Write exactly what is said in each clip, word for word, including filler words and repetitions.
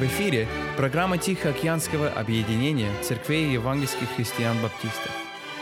В эфире программа Тихоокеанского объединения церквей евангельских христиан-баптистов.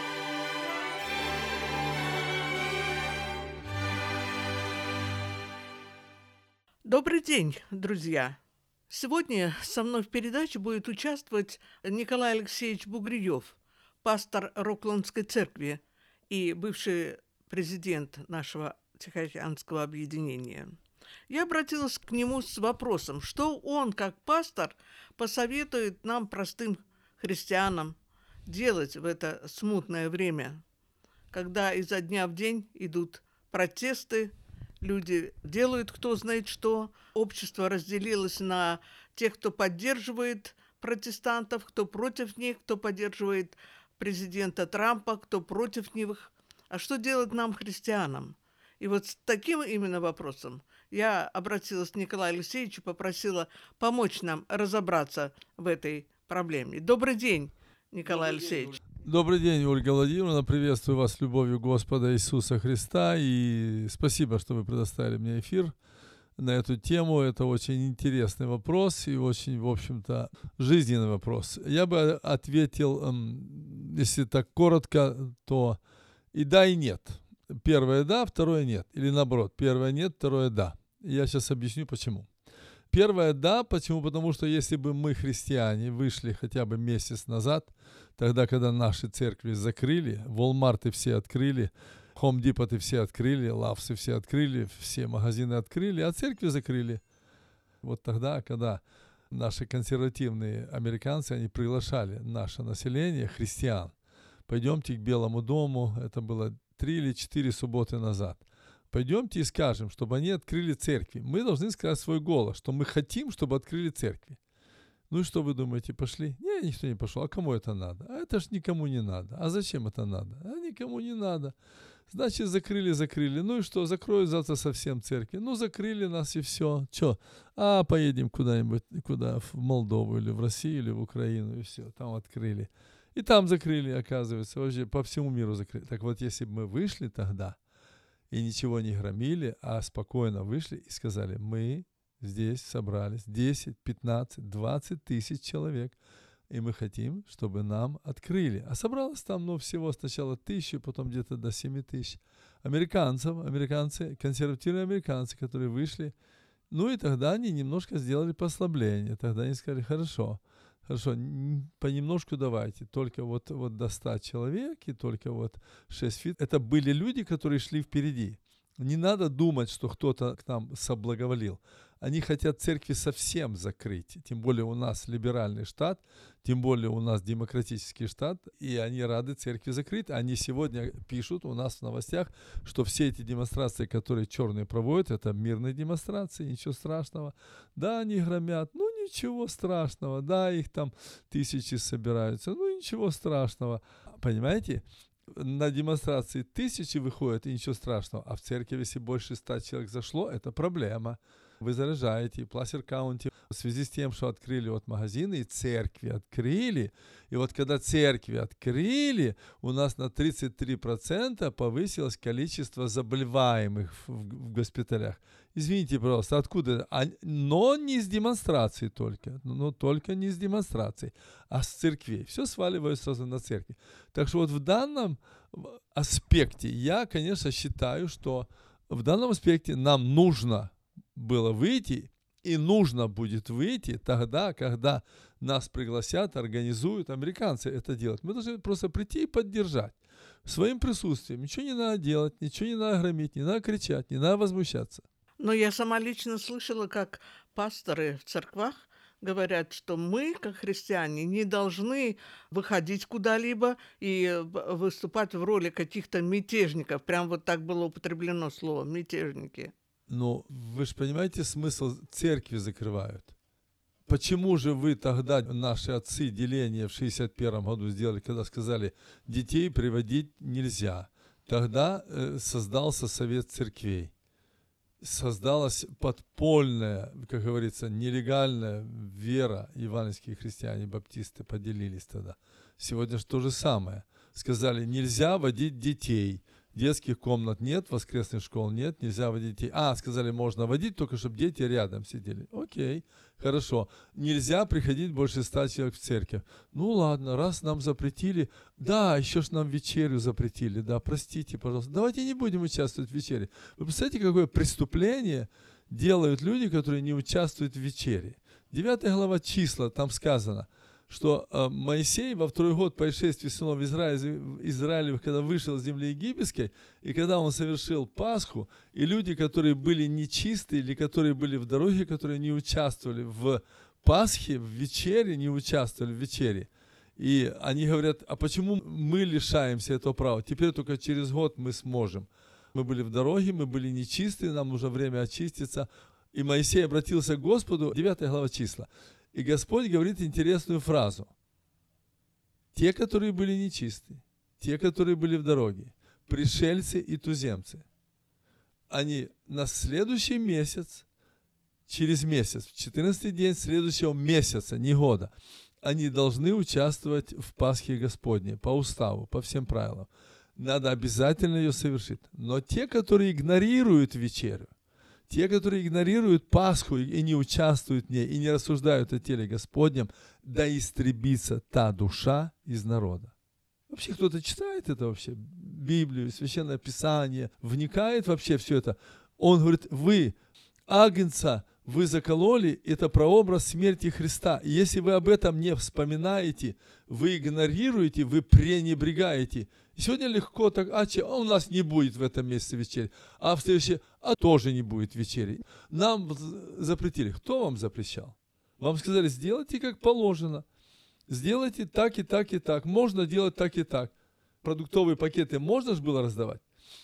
Добрый день, друзья! Сегодня со мной в передаче будет участвовать Николай Алексеевич Бугриев, пастор Рокландской церкви и бывший президент нашего Тихоокеанского объединения. Я обратилась к нему с вопросом, что он, как пастор, посоветует нам, простым христианам, делать в это смутное время, когда изо дня в день идут протесты, люди делают кто знает что, общество разделилось на тех, кто поддерживает протестантов, кто против них, кто поддерживает президента Трампа, кто против них. А что делать нам, христианам? И вот с таким именно вопросом я обратилась к Николаю Алексеевичу, попросила помочь нам разобраться в этой проблеме. Добрый день, Николай Добрый Алексеевич. День, Добрый день, Ольга Владимировна. Приветствую вас с любовью Господа Иисуса Христа. И спасибо, что вы предоставили мне эфир на эту тему. Это очень интересный вопрос и очень, в общем-то, жизненный вопрос. Я бы ответил, если так коротко, то и да, и нет. Первое да, второе нет. Или наоборот, первое нет, второе да. Я сейчас объясню, почему. Первое да, почему? Потому что если бы мы, христиане, вышли хотя бы месяц назад, тогда, когда наши церкви закрыли, Walmart все открыли, Home Depot все открыли, Love's все открыли, все магазины открыли, а церкви закрыли. Вот тогда, когда наши консервативные американцы, они приглашали наше население, христиан, пойдемте к Белому дому, это было три или четыре субботы назад. Пойдемте и скажем, чтобы они открыли церкви. Мы должны сказать свой голос, что мы хотим, чтобы открыли церкви. Ну и что вы думаете, пошли? Не, никто не пошел. А кому это надо? А это ж никому не надо. А зачем это надо? А никому не надо. Значит, закрыли, закрыли. Ну и что, закроют завтра совсем церкви. Ну, закрыли нас и все. Че? А поедем куда-нибудь, куда? В Молдову или в Россию, или в Украину, и все. Там открыли. И там закрыли, оказывается. Вообще по всему миру закрыли. Так вот, если бы мы вышли тогда, и ничего не громили, а спокойно вышли и сказали, мы здесь собрались десять, пятнадцать, двадцать тысяч человек, и мы хотим, чтобы нам открыли. А собралось там, ну, всего сначала тысячи, потом где-то до семи тысяч американцев, американцы, консервативные американцы, которые вышли. Ну и тогда они немножко сделали послабление. Тогда они сказали, хорошо, Хорошо, понемножку давайте, только вот, вот до ста человек и только вот шесть фит. Это были люди, которые шли впереди. Не надо думать, что кто-то к нам соблаговолил. Они хотят церкви совсем закрыть. Тем более у нас либеральный штат, тем более у нас демократический штат, и они рады церкви закрыть. Они сегодня пишут у нас в новостях, что все эти демонстрации, которые черные проводят, это мирные демонстрации, ничего страшного. Да, они громят, ну ничего страшного. Да, их там тысячи собираются, ну ничего страшного. Понимаете? На демонстрации тысячи выходят, и ничего страшного. А в церкви, если больше ста человек зашло, это проблема. Вы заражаете. Пласер-каунти в связи с тем, что открыли вот магазины, и церкви открыли. И вот когда церкви открыли, у нас на тридцать три процента повысилось количество заболеваемых в, в госпиталях. Извините, пожалуйста, откуда? А, но не с демонстраций только. Но только не с демонстраций, а с церквей. Все сваливается сразу на церкви. Так что вот в данном аспекте я, конечно, считаю, что в данном аспекте нам нужно было выйти, и нужно будет выйти тогда, когда нас пригласят, организуют американцы это делать. Мы должны просто прийти и поддержать своим присутствием. Ничего не надо делать, ничего не надо громить, не надо кричать, не надо возмущаться. Но я сама лично слышала, как пасторы в церквах говорят, что мы, как христиане, не должны выходить куда-либо и выступать в роли каких-то мятежников. Прям вот так было употреблено слово «мятежники». Ну, вы же понимаете, смысл церкви закрывают. Почему же вы тогда, наши отцы, деление в шестьдесят первом году сделали, когда сказали, детей приводить нельзя? Тогда э, создался совет церквей. Создалась подпольная, как говорится, нелегальная вера. Евангельские христиане, баптисты поделились тогда. Сегодня же то же самое. Сказали, нельзя водить детей. детских комнат нет, воскресных школ нет, нельзя водить детей. А, сказали, можно водить, только чтобы дети рядом сидели. Окей, хорошо. Нельзя приходить больше ста человек в церковь. Ну ладно, раз нам запретили, да, еще ж нам вечерю запретили, да, простите, пожалуйста. Давайте не будем участвовать в вечере. Вы представляете, какое преступление делают люди, которые не участвуют в вечере? девятая глава Числа, там сказано, что э, Моисей во второй год по исшествию сынов Израилевых, когда вышел из земли египетской, и когда он совершил Пасху, и люди, которые были нечистые, или которые были в дороге, которые не участвовали в Пасхе, в вечере, не участвовали в вечере, и они говорят, а почему мы лишаемся этого права? Теперь только через год мы сможем. Мы были в дороге, мы были нечистые, нам нужно время очиститься. И Моисей обратился к Господу, девятая глава Числа. И Господь говорит интересную фразу. Те, которые были нечисты, те, которые были в дороге, пришельцы и туземцы, они на следующий месяц, через месяц, в четырнадцатый день следующего месяца, не года, они должны участвовать в Пасхе Господней по уставу, по всем правилам. Надо обязательно ее совершить. Но те, которые игнорируют вечерю, те, которые игнорируют Пасху и не участвуют в ней, и не рассуждают о теле Господнем, да истребится та душа из народа. Вообще кто-то читает это вообще, Библию, Священное Писание, вникает вообще в все это. Он говорит, вы, агнца, вы закололи, это прообраз смерти Христа. И если вы об этом не вспоминаете, вы игнорируете, вы пренебрегаете. И сегодня легко так, а, че, а у нас не будет в этом месяце вечери, а в следующее, а тоже не будет вечери. Нам запретили. Кто вам запрещал? Вам сказали, сделайте как положено. Сделайте так и так и так. Можно делать так и так. Продуктовые пакеты можно же было раздавать?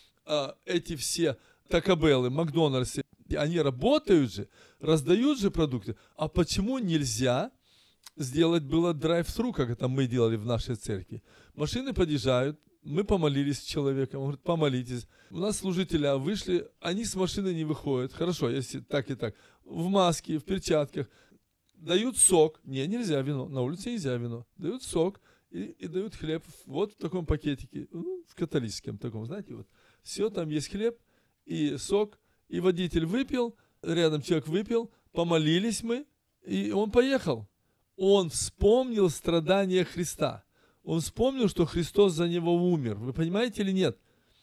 А эти все Такабеллы, Макдональдсы, они работают же, раздают же продукты. А почему нельзя сделать было драйв-тру, как это мы делали в нашей церкви? Машины подъезжают, мы помолились с человеком, он говорит, помолитесь. У нас служители вышли, они с машины не выходят. Хорошо, если так и так. В маске, в перчатках. Дают сок. Не, нельзя вино. На улице нельзя вино. Дают сок и, и дают хлеб. Вот в таком пакетике. Ну, в католическом таком, знаете, вот. Все, там есть хлеб и сок. И водитель выпил, рядом человек выпил, помолились мы, и он поехал. Он вспомнил страдания Христа. Он вспомнил, что Христос за него умер. Вы понимаете или нет?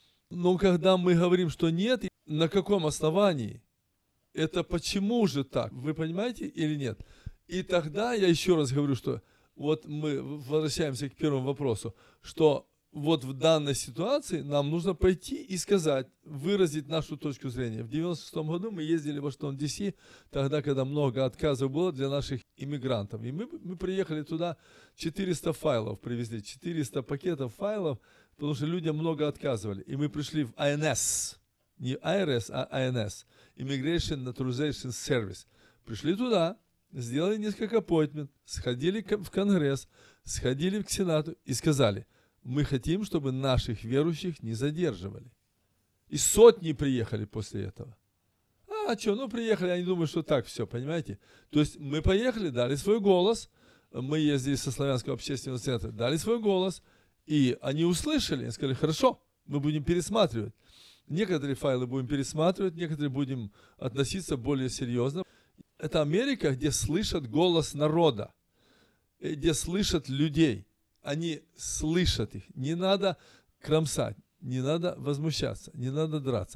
Но когда мы говорим, что нет, на каком основании? Это почему же так? Вы понимаете или нет? И тогда я еще раз говорю, что вот мы возвращаемся к первому вопросу, что вот в данной ситуации нам нужно пойти и сказать, выразить нашу точку зрения. В девяносто шестом году мы ездили в Вашингтон, Ди Си, тогда, когда много отказов было для наших иммигрантов. И мы, мы приехали туда, четыреста файлов привезли, четыреста пакетов файлов, потому что людям много отказывали. И мы пришли в ай эн эс, не ай ар эс, а ай эн эс, Immigration Naturalization Service. Пришли туда, сделали несколько appointment, сходили в Конгресс, сходили к Сенату и сказали, мы хотим, чтобы наших верующих не задерживали. И сотни приехали после этого. А, что, ну приехали, они думают, что так все, понимаете? То есть мы поехали, дали свой голос, мы ездили со Славянского общественного центра, дали свой голос, и они услышали, и сказали, хорошо, мы будем пересматривать. Некоторые файлы будем пересматривать, некоторые будем относиться более серьезно. Это Америка, где слышат голос народа, где слышат людей. Они слышат их. Не надо кромсать, не надо возмущаться, не надо драться.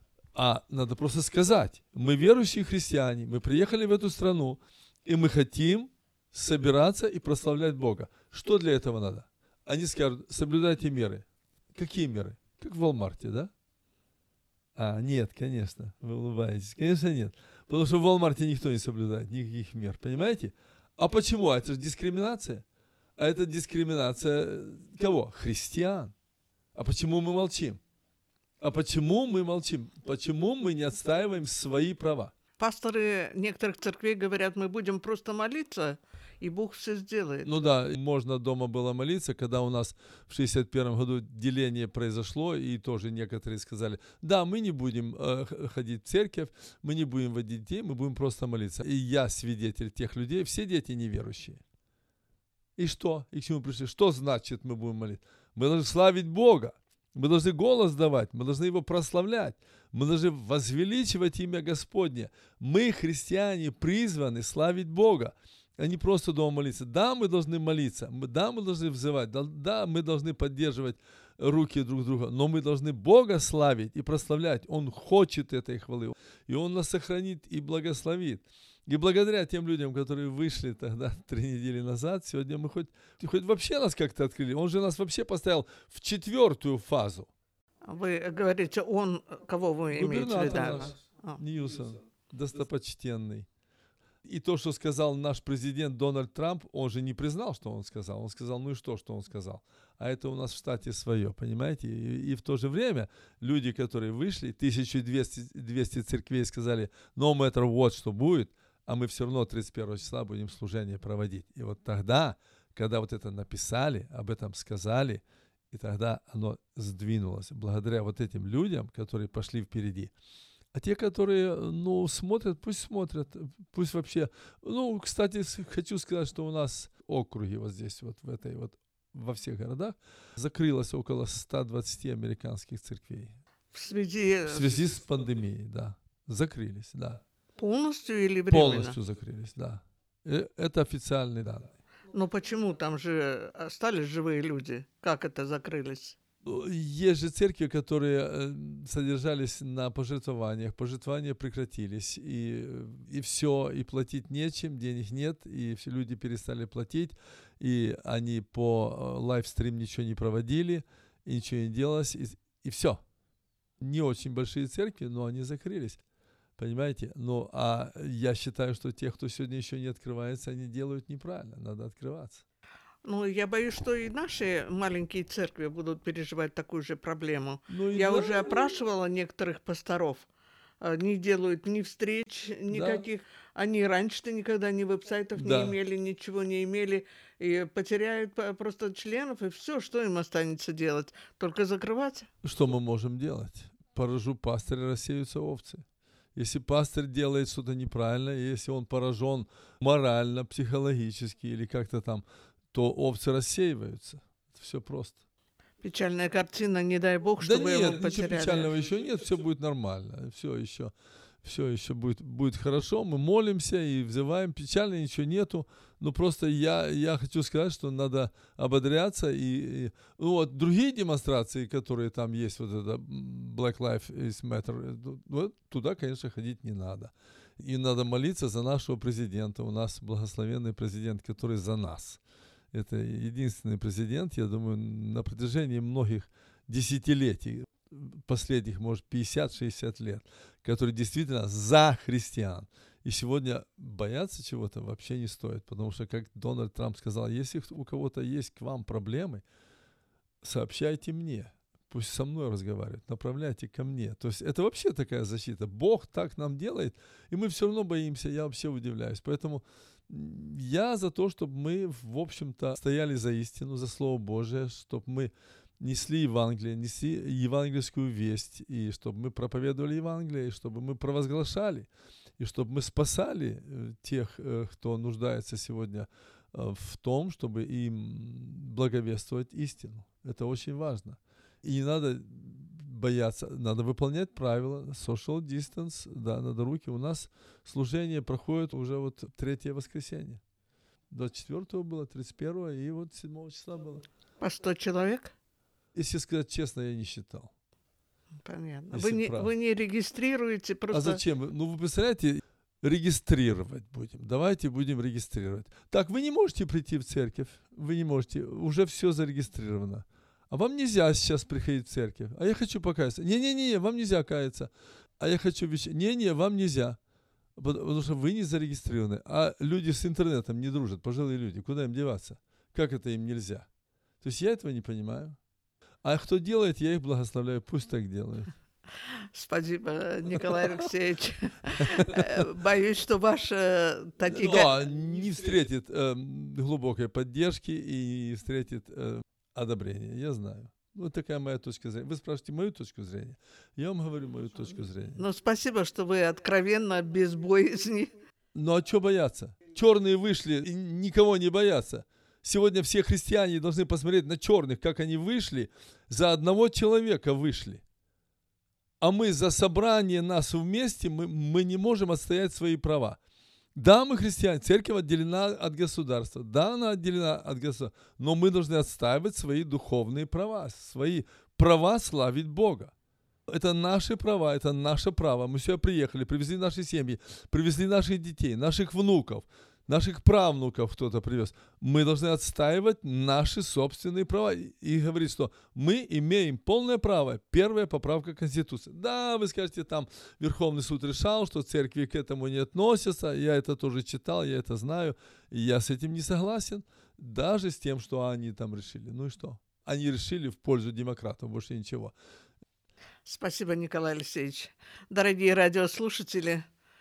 А надо просто сказать, мы верующие христиане, мы приехали в эту страну, и мы хотим собираться и прославлять Бога. Что для этого надо? Они скажут, соблюдайте меры. Какие меры? Как в Walmart, да? А, нет, конечно, вы улыбаетесь. Конечно, нет. Потому что в Walmart никто не соблюдает никаких мер, понимаете? А почему? Это же дискриминация. А это дискриминация кого? Христиан. А почему мы молчим? А почему мы молчим? Почему мы не отстаиваем свои права? Пасторы некоторых церквей говорят, мы будем просто молиться, и Бог все сделает. Ну да, можно дома было молиться, когда у нас в шестьдесят первом году деление произошло, и тоже некоторые сказали, да, мы не будем э, ходить в церковь, мы не будем водить детей, мы будем просто молиться. И я свидетель тех людей, все дети неверующие. И что? И к чему пришли? Что значит мы будем молиться? Мы должны славить Бога. Мы должны голос давать, мы должны его прославлять, мы должны возвеличивать имя Господне. Мы, христиане, призваны славить Бога, а не просто дома молиться. Да, мы должны молиться, да, мы должны взывать, да, мы должны поддерживать руки друг друга, но мы должны Бога славить и прославлять. Он хочет этой хвалы, и Он нас сохранит и благословит. И благодаря тем людям, которые вышли тогда три недели назад, сегодня мы хоть, хоть вообще нас как-то открыли. Он же нас вообще поставил в четвертую фазу. Вы говорите, он, кого вы имеете в виду? Наш, а. Ньюсон, достопочтенный. И то, что сказал наш президент Дональд Трамп, он же не признал, что он сказал. Он сказал, ну и что, что он сказал. А это у нас в штате свое, понимаете? И, и в то же время люди, которые вышли, тысяча двести церквей сказали, no matter what, что будет, а мы все равно тридцать первого числа будем служение проводить. И вот тогда, когда вот это написали, об этом сказали, и тогда оно сдвинулось благодаря вот этим людям, которые пошли впереди. А те, которые, ну, смотрят, пусть смотрят, пусть вообще... Ну, кстати, хочу сказать, что у нас округи вот здесь, вот в этой вот, во всех городах, закрылось около ста двадцати американских церквей. В связи... В связи с пандемией, да. Закрылись, да. Полностью или временно? Полностью закрылись, да. Это официальные данные. Но почему? Там же остались живые люди. Как это закрылись? Есть же церкви, которые содержались на пожертвованиях. Пожертвования прекратились. И, и все, и платить нечем, денег нет. И все люди перестали платить. И они по лайвстрим ничего не проводили. И ничего не делалось. И, и все. Не очень большие церкви, но они закрылись. Понимаете? Ну, а я считаю, что те, кто сегодня еще не открывается, они делают неправильно. Надо открываться. Ну, я боюсь, что и наши маленькие церкви будут переживать такую же проблему. Ну, я да. уже опрашивала некоторых пасторов. Не делают ни встреч никаких. Да. Они раньше-то никогда ни веб-сайтов да. не имели, ничего не имели. И потеряют просто членов, и все, что им останется делать? Только закрываться? Что мы можем делать? Поражу пастыря, рассеются овцы. Если пастырь делает что-то неправильно, если он поражен морально, психологически или как-то там, то овцы рассеиваются. Это все просто. Печальная картина, не дай бог, да чтобы нет, его ничего потеряли. Печального еще нет, все будет нормально. Все еще, все еще будет, будет хорошо. Мы молимся и взываем. Печально ничего нету. Но просто я, я хочу сказать, что надо ободряться. И, и ну, вот другие демонстрации, которые там есть, вот это Black Lives Matter, вот, туда, конечно, ходить не надо. И надо молиться за нашего президента. У нас благословенный президент, который за нас. Это единственный президент, я думаю, на протяжении многих десятилетий, последних, может, пятьдесят-шестьдесят лет, который действительно за христиан. И сегодня бояться чего-то вообще не стоит, потому что, как Дональд Трамп сказал, если у кого-то есть к вам проблемы, сообщайте мне, пусть со мной разговаривают, направляйте ко мне. То есть это вообще такая защита. Бог так нам делает, и мы все равно боимся, я вообще удивляюсь. Поэтому я за то, чтобы мы, в общем-то, стояли за истину, за Слово Божие, чтобы мы несли Евангелие, несли евангельскую весть, и чтобы мы проповедовали Евангелие, и чтобы мы провозглашали, и чтобы мы спасали тех, кто нуждается сегодня в том, чтобы им благовествовать истину. Это очень важно. И не надо бояться, надо выполнять правила, social distance, да, надо руки. У нас служение проходит уже вот третье воскресенье. двадцать четвёртого было, тридцать первого, и вот седьмого числа было. По сто человек? Если сказать честно, я не считал. Понятно. Вы не, вы не регистрируете просто... А зачем? Ну, вы представляете, регистрировать будем. Давайте будем регистрировать. Так, вы не можете прийти в церковь, вы не можете, уже все зарегистрировано. А вам нельзя сейчас приходить в церковь. А я хочу покаяться. Не-не-не, вам нельзя каяться. А я хочу вечерять. Не-не, вам нельзя. Потому что вы не зарегистрированы. А люди с интернетом не дружат, пожилые люди. Куда им деваться? Как это им нельзя? То есть я этого не понимаю. А кто делает, я их благословляю. Пусть так делают. Спасибо, Николай Алексеевич. Боюсь, что ваши такие... Да, не встретит э, глубокой поддержки и не встретит э, одобрения. Я знаю. Вот такая моя точка зрения. Вы спрашиваете мою точку зрения. Я вам говорю мою точку зрения. Ну, спасибо, что вы откровенно, без боязни. Ну, а что бояться? Черные вышли, и никого не боятся. Сегодня все христиане должны посмотреть на черных, как они вышли, за одного человека вышли. А мы за собрание нас вместе, мы, мы не можем отстоять свои права. Да, мы христиане, церковь отделена от государства, да, она отделена от государства, но мы должны отстаивать свои духовные права, свои права славить Бога. Это наши права, это наше право. Мы сюда приехали, привезли наши семьи, привезли наших детей, наших внуков, наших правнуков кто-то привез. Мы должны отстаивать наши собственные права и говорить, что мы имеем полное право. Первая поправка Конституции. Да, вы скажете, там Верховный суд решал, что церкви к этому не относятся. Я это тоже читал, я это знаю. И я с этим не согласен. Даже с тем, что они там решили. Ну и что? Они решили в пользу демократов, больше ничего. Спасибо, Николай Алексеевич. Дорогие радиослушатели,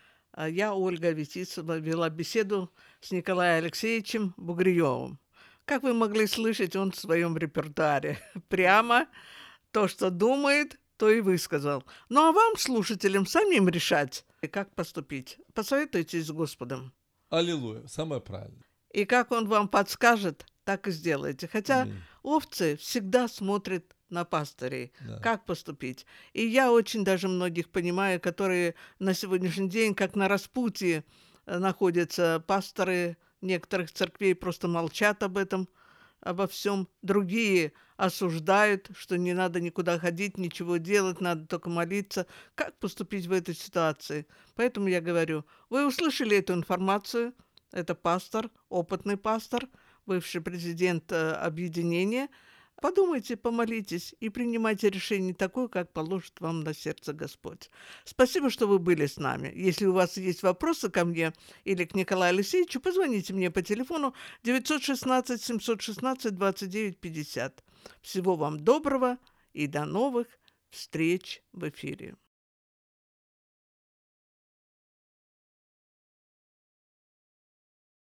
я, Ольга Витицева, вела беседу с Николаем Алексеевичем Бугриевым. Как вы могли слышать, он в своем репертуаре прямо то, что думает, то и высказал. Ну а вам, слушателям, самим решать, как поступить. Посоветуйтесь с Господом. Аллилуйя, самое правильное. И как Он вам подскажет, так и сделайте. Хотя Аминь. Овцы всегда смотрят на пастырей, Да. как поступить. И я очень даже многих понимаю, которые на сегодняшний день, как на распутье, э, находятся пасторы некоторых церквей, просто молчат об этом, обо всем. Другие осуждают, что не надо никуда ходить, ничего делать, надо только молиться. Как поступить в этой ситуации? Поэтому я говорю, вы услышали эту информацию, это пастор, опытный пастор, бывший президент э, объединения. Подумайте, помолитесь и принимайте решение такое, как положит вам на сердце Господь. Спасибо, что вы были с нами. Если у вас есть вопросы ко мне или к Николаю Алексеевичу, позвоните мне по телефону девятьсот шестнадцать семьсот шестнадцать двадцать девять пятьдесят. Всего вам доброго и до новых встреч в эфире.